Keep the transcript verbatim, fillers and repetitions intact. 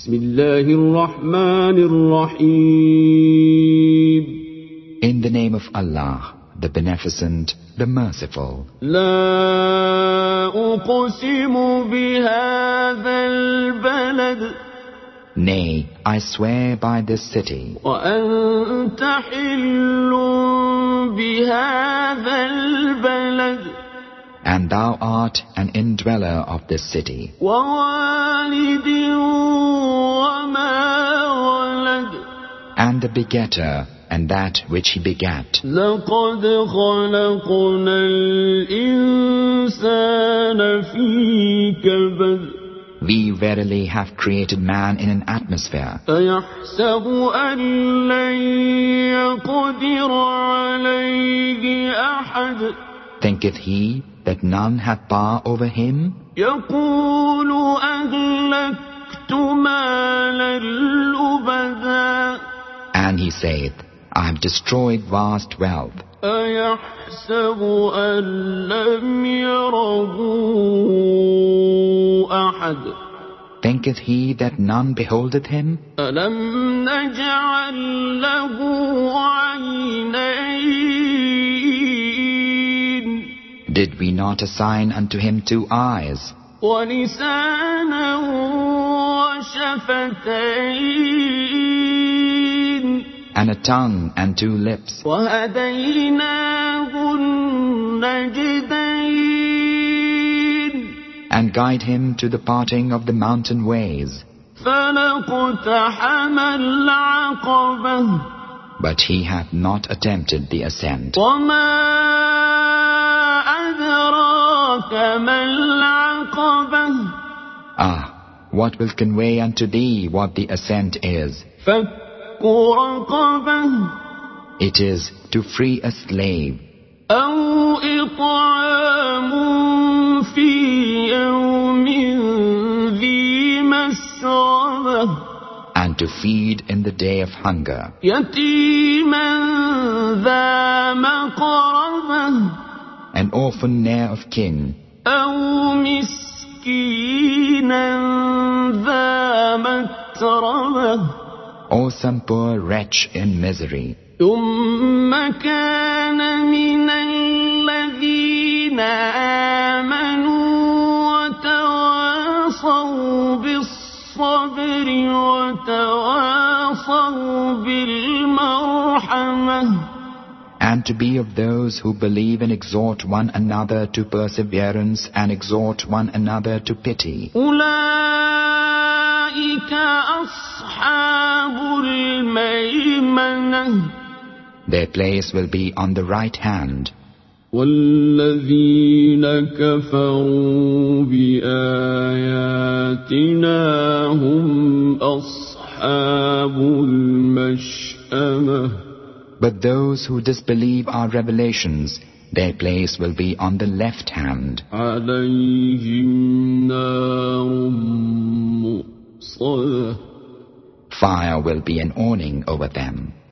بسم الله الرحمن الرحيم. In the name of Allah, the Beneficent, the Merciful. لا أقسم بهذا البلد. Nay, I swear by this city. وأنت حل بهذا البلد. And thou art an indweller of this city. ووالد وما ولد. And the begetter, and that which he begat. لقد خلقنا الإنسان في كبد. We verily have created man in an atmosphere. أيحسب أن لن يقدر عليه أحد. Thinketh he that none hath power over him? يقول أهلكت مالا لبدا. And he saith, I have destroyed vast wealth. أيحسب أن لم يره أحد. Thinketh he that none beholdeth him? ألم نجعل له عينين. Did we not assign unto him two eyes? ولسانا وشفتين. And a tongue and two lips. وهديناه النجدين. And guide him to the parting of the mountain ways. فلاقتحم العقبة. But he hath not attempted the ascent. وما أدراك ما العقبة. Ah, what will convey unto thee what the ascent is? فك رقبة. It is to free a slave. أو إطعام في يوم ذي مسغبة. And to feed in the day of hunger. يتيما ذا مقربة. An orphan ne'er of kin. أو مسكينا ذا متربة. Or some poor wretch in misery. ثم كان من الذين آمنوا وتواصوا بالصبر وتواصوا بالمرحمة. And to be of those who believe and exhort one another to perseverance and exhort one another to pity. أولئك أصحاب الميمنة. Their place will be on the right hand. والذين كفروا بآياتنا هم أصحاب المشأمة. But those who disbelieve our revelations, their place will be on the left hand. عليهم نار مؤصدة. Fire will be an awning over them.